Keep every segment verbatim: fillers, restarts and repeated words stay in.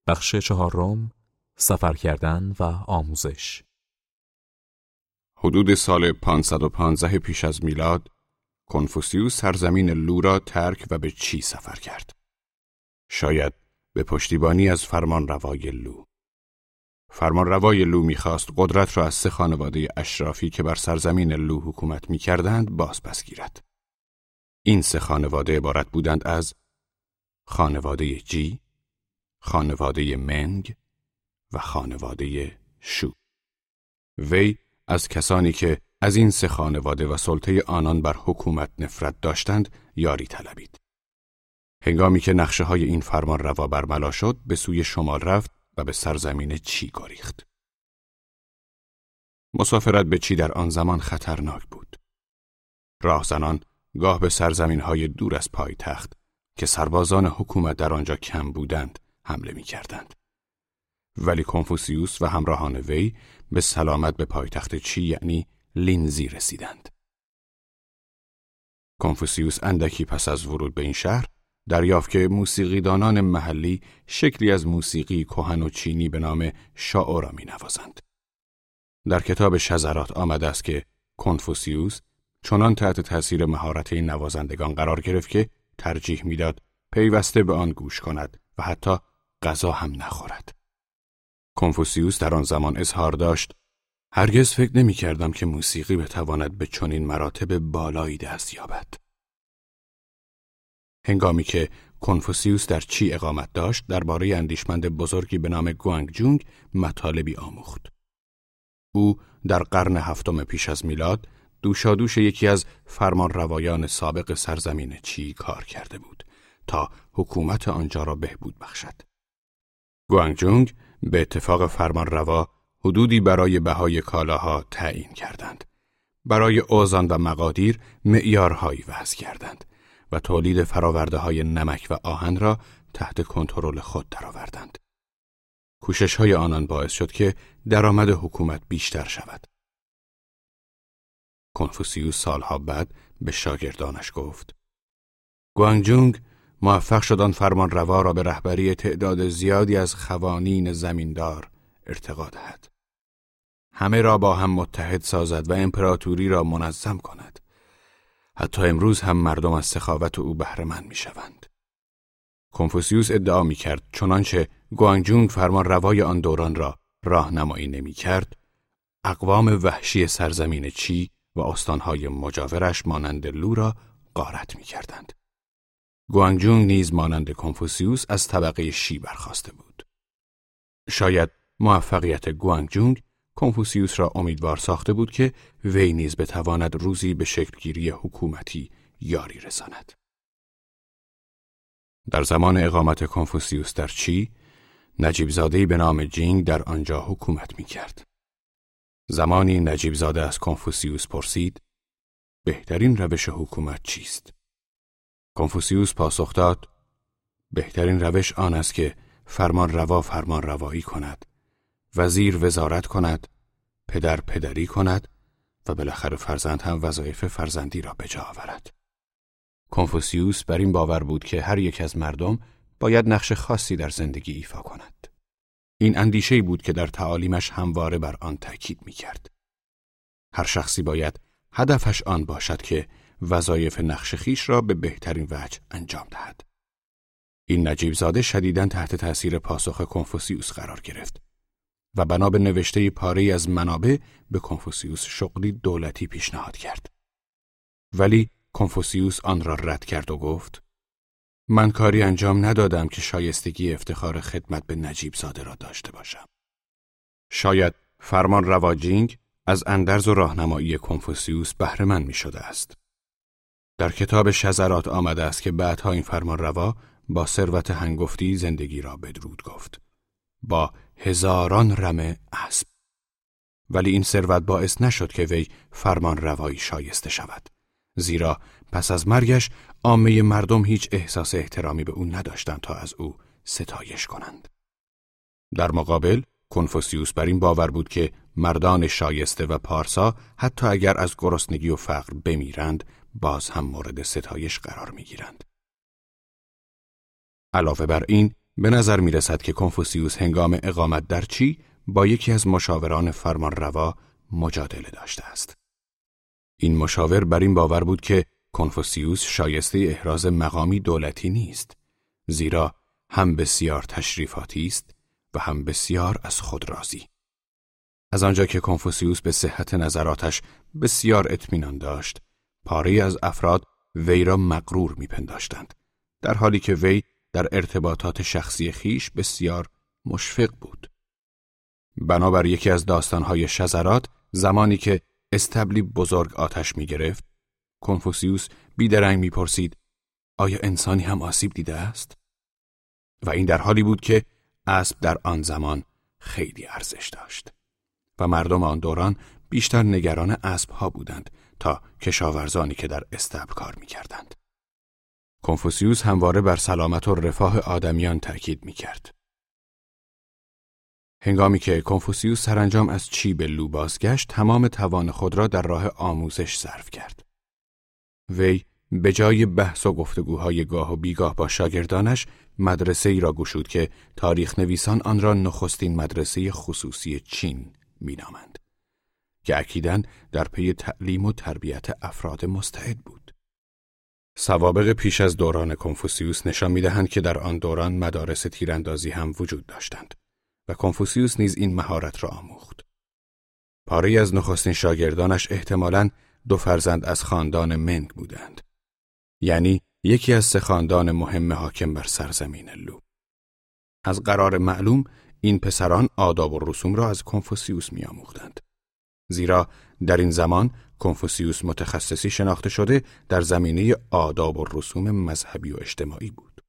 بخش چهارم، سفر کردن و آموزش. حدود سال پانصد و پانزده پیش از میلاد، کنفوسیوس سرزمین لو را ترک و به چی سفر کرد. شاید به پشتیبانی از فرمانروای لو. فرمانروای لو می‌خواست قدرت را از سه خانواده اشرافی که بر سرزمین لو حکومت می‌کردند بازپس گیرد. این سه خانواده عبارت بودند از خانواده جی، خانواده منگ و خانواده شو. وی از کسانی که از این سه خانواده و سلطه آنان بر حکومت نفرت داشتند یاری طلبید. هنگامی که نقشه های این فرمان روا برملا شد، به سوی شمال رفت و به سرزمین چی گریخت. مسافرت به چی در آن زمان خطرناک بود. راهزنان گاه به سرزمین های دور از پایتخت که سربازان حکومت در آنجا کم بودند حمله می کردند. ولی کنفوسیوس و همراهان وی به سلامت به پایتخت چی یعنی لینزی رسیدند. کنفوسیوس اندکی پس از ورود به این شهر دریافت که موسیقیدانان محلی شکلی از موسیقی کهن و چینی به نام شائو را می نوازند. در کتاب شذرات آمده است که کنفوسیوس چنان تحت تأثیر مهارت این نوازندگان قرار گرفت که ترجیح میداد پیوسته به آن گوش کند و حتی غذا هم نخورد. کنفوسیوس در آن زمان اظهار داشت: هرگز فکر نمی کردم که موسیقی بتواند به چنین مراتب بالایی دست یابد. هنگامی که کنفوسیوس در چی اقامت داشت، درباره اندیشمند بزرگی به نام گوانگ جونگ مطالبی آموخت. او در قرن هفتم پیش از میلاد دوشادوش یکی از فرمانروایان سابق سرزمین چی کار کرده بود تا حکومت آنجا را بهبود بخشد. گوانگ جونگ به اتفاق فرمانروا حدودی برای بهای کالاها تعیین کردند. برای اوزان و مقادیر معیارهایی وضع کردند و تولید فراورده نمک و آهن را تحت کنترل خود درآوردند. کوشش‌های آنان باعث شد که درآمد حکومت بیشتر شود. کنفوسیوس سالها بعد به شاگردانش گفت: گوانگ جونگ موفق شد آن فرمانروا را به رهبری تعداد زیادی از خوانین زمیندار ارتقا دهد. همه را با هم متحد سازد و امپراتوری را منظم کند. حتی امروز هم مردم از سخاوت او بهره مند می‌شوند. کنفوسیوس ادعا می‌کرد چنانچه گوانگ جونگ فرمانروای آن دوران را راهنمایی نمی‌کرد، اقوام وحشی سرزمین چی و استانهای مجاورش مانند لو را غارت می‌کردند. گوانگ جونگ نیز مانند کنفوسیوس از طبقه شی برخاسته بود. شاید موفقیت گوانگ جونگ کنفوسیوس را امیدوار ساخته بود که وی نیز بتواند روزی به شکلگیری حکومتی یاری رساند. در زمان اقامت کنفوسیوس در چی، نجیب زاده‌ای به نام جینگ در آنجا حکومت می‌کرد. زمانی نجیب زاده از کنفوسیوس پرسید: بهترین روش حکومت چیست؟ کنفوسیوس پاسخ داد: بهترین روش آن است که فرمان روا فرمان روایی کند، وزیر وزارت کند، پدر پدری کند و بالاخره فرزند هم وظایف فرزندی را به جا آورد. کنفوسیوس بر این باور بود که هر یک از مردم باید نقش خاصی در زندگی ایفا کند. این اندیشه‌ای بود که در تعالیمش همواره بر آن تاکید می‌کرد. هر شخصی باید هدفش آن باشد که وظایف نقش خیش را به بهترین وجه انجام دهد. این نجیب زاده شدیداً تحت تأثیر پاسخ کنفوسیوس قرار گرفت و بنا به نوشته پاره‌ای از منابع به کنفوسیوس شغلی دولتی پیشنهاد کرد. ولی کنفوسیوس آن را رد کرد و گفت: من کاری انجام ندادم که شایستگی افتخار خدمت به نجیب زاده را داشته باشم. شاید فرمان روا جینگ از اندرز و راهنمایی کنفوسیوس بهره مند می شده است. در کتاب شذرات آمده است که بعدها این فرمان روا با ثروت هنگفتی زندگی را بدرود گفت، با هزاران رمه اسب. ولی این ثروت باعث نشد که وی فرمان روایی شایسته شود، زیرا پس از مرگش عامه مردم هیچ احساس احترامی به او نداشتند تا از او ستایش کنند. در مقابل کنفوسیوس بر این باور بود که مردان شایسته و پارسا حتی اگر از گرسنگی و فقر بمیرند باز هم مورد ستایش قرار می‌گیرند. علاوه بر این به نظر می رسد که کنفوسیوس هنگام اقامت در چی با یکی از مشاوران فرمانروا مجادله داشته است. این مشاور بر این باور بود که کنفوسیوس شایسته احراز مقامی دولتی نیست، زیرا هم بسیار تشریفاتی است و هم بسیار از خود راضی. از آنجا که کنفوسیوس به صحت نظراتش بسیار اطمینان داشت، پاره از افراد وی را مغرور می‌پنداشتند، در حالی که وی در ارتباطات شخصی خیش بسیار مشفق بود. بنابر یکی از داستان‌های شذرات، زمانی که استبلی بزرگ آتش می‌گرفت، کنفوسیوس بیدرنگ می‌پرسید: آیا انسانی هم آسیب دیده است؟ و این در حالی بود که اسب در آن زمان خیلی ارزش داشت و مردم آن دوران بیشتر نگران اسب‌ها بودند تا کشاورزانی که در استبل کار می‌کردند. کنفوسیوس همواره بر سلامت و رفاه آدمیان تأکید می‌کرد. هنگامی که کنفوسیوس سرانجام از چی به لو بازگشت، تمام توان خود را در راه آموزش صرف کرد. وی به جای بحث و گفتگوهای گاه و بیگاه با شاگردانش، مدرسه ای را گشود که تاریخ نویسان آن را نخستین مدرسه خصوصی چین می‌نامند، که اکیداً در پی تعلیم و تربیت افراد مستعد بود. سوابق پیش از دوران کنفوسیوس نشان می‌دهند که در آن دوران مدارس تیراندازی هم وجود داشتند و کنفوسیوس نیز این مهارت را آموخت. پاره‌ای از نخستین شاگردانش احتمالاً دو فرزند از خاندان منگ بودند، یعنی یکی از سه خاندان مهم حاکم بر سرزمین لو. از قرار معلوم این پسران آداب و رسوم را از کنفوسیوس می‌آموختند، زیرا در این زمان کنفوسیوس متخصصی شناخته شده در زمینه آداب و رسوم مذهبی و اجتماعی بود.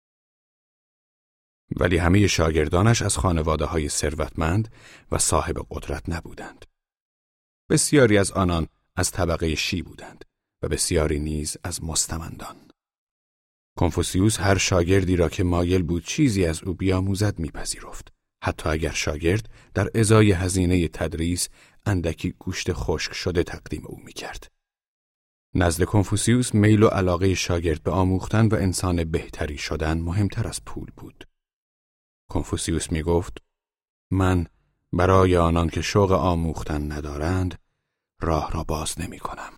ولی همه شاگردانش از خانواده‌های ثروتمند و صاحب قدرت نبودند. بسیاری از آنان از طبقه شی بودند و بسیاری نیز از مستمندان. کنفوسیوس هر شاگردی را که مایل بود چیزی از او بیاموزد میپذیرفت، حتی اگر شاگرد در ازای هزینه تدریس اندکی گوشت خشک شده تقدیم او میکرد. نزد کنفوسیوس میل و علاقه شاگرد به آموختن و انسان بهتری شدن مهمتر از پول بود. کنفوسیوس میگفت: من برای آنان که شوق آموختن ندارند راه را باز نمی کنم.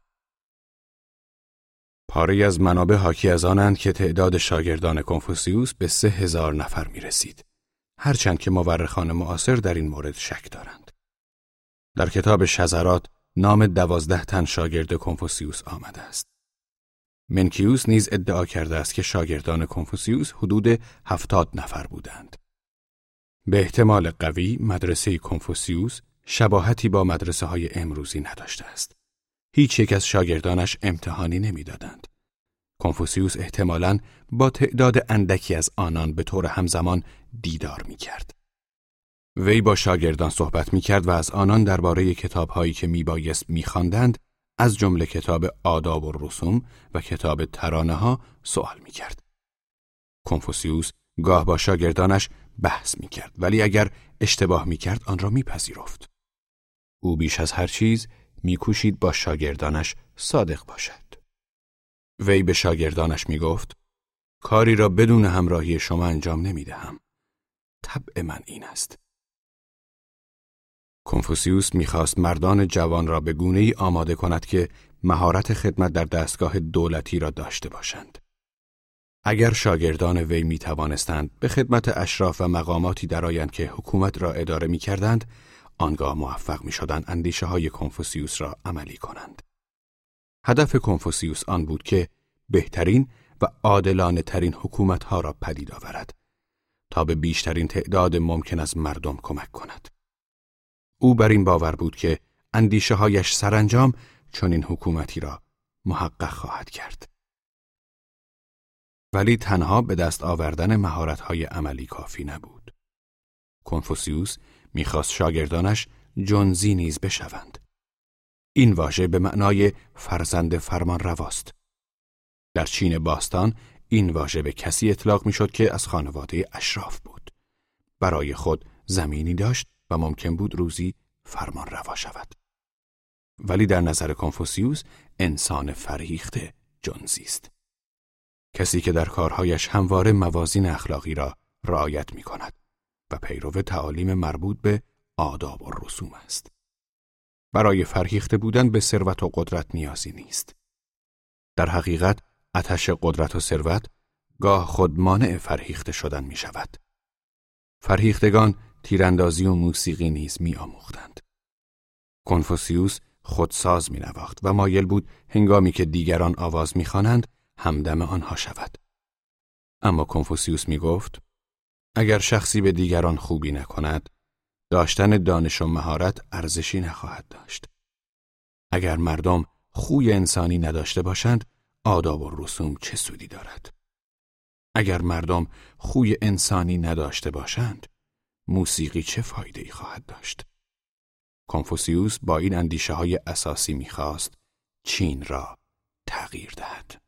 پاره از منابع حاکی از آنند که تعداد شاگردان کنفوسیوس به سه هزار نفر می رسید، هرچند که مورخان معاصر در این مورد شک دارند. در کتاب شذرات نام دوازده تن شاگرد کنفوسیوس آمده است. منکیوس نیز ادعا کرده است که شاگردان کنفوسیوس حدود هفتاد نفر بودند. به احتمال قوی مدرسه کنفوسیوس شباهتی با مدرسه های امروزی نداشته است. هیچ یک از شاگردانش امتحانی نمیدادند. کنفوسیوس احتمالاً با تعداد اندکی از آنان به طور همزمان دیدار می کرد. وی با شاگردان صحبت می کرد و از آنان درباره کتاب‌هایی که می بایست می خواندند، از جمله کتاب آداب و رسوم و کتاب ترانه‌ها سوال می کرد. کنفوسیوس گاه با شاگردانش بحث می کرد، ولی اگر اشتباه می کرد آن را می پذیرفت. او بیش از هر چیز می کوشید با شاگردانش صادق باشد. وی به شاگردانش می گفت: کاری را بدون همراهی شما انجام نمی دهم. طبع من این است. کنفوسیوس می خواست مردان جوان را به گونه‌ای آماده کند که مهارت خدمت در دستگاه دولتی را داشته باشند. اگر شاگردان وی می توانستند به خدمت اشراف و مقاماتی درآیند که حکومت را اداره می کردند، آنگاه موفق می شدند اندیشه های کنفوسیوس را عملی کنند. هدف کنفوسیوس آن بود که بهترین و عادلانه ترین حکومت ها را پدید آورد تا به بیشترین تعداد ممکن از مردم کمک کند. او بر این باور بود که اندیشه هایش سرانجام چنین حکومتی را محقق خواهد کرد. ولی تنها به دست آوردن مهارت های عملی کافی نبود. کنفوسیوس میخواست شاگردانش جنزی نیز بشوند. این واژه به معنای فرزند فرمان رواست. در چین باستان این واژه به کسی اطلاق میشد که از خانواده اشراف بود. برای خود زمینی داشت و ممکن بود روزی فرمان روا شود. ولی در نظر کنفوسیوس انسان فرهیخته جنزی است. کسی که در کارهایش همواره موازین اخلاقی را رعایت می کند و پیرو تعالیم مربوط به آداب و رسوم است. برای فرهیخته بودن به ثروت و قدرت نیازی نیست. در حقیقت آتش قدرت و ثروت گاه خود مانع فرهیخته شدن می شود. فرهیختگان تیراندازی و موسیقی نیز می آموختند. کنفوسیوس خودساز می نواخت و مایل بود هنگامی که دیگران آواز می خوانند همدم آنها شود. اما کنفوسیوس می گفت اگر شخصی به دیگران خوبی نکند، داشتن دانش و مهارت ارزشی نخواهد داشت. اگر مردم خوی انسانی نداشته باشند، آداب و رسوم چه سودی دارد؟ اگر مردم خوی انسانی نداشته باشند، موسیقی چه فایده‌ای خواهد داشت؟ کنفوسیوس با این اندیشه‌های اساسی می‌خواست چین را تغییر دهد.